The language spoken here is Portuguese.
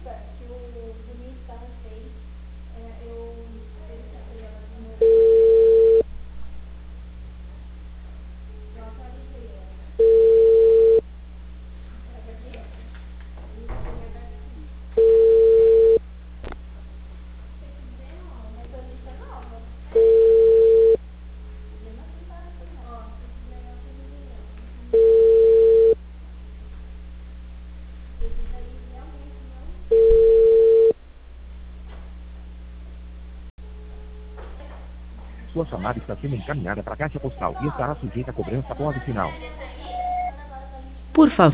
Sua chamada está sendo encaminhada para a caixa postal e estará sujeita a cobrança após o sinal. Por favor.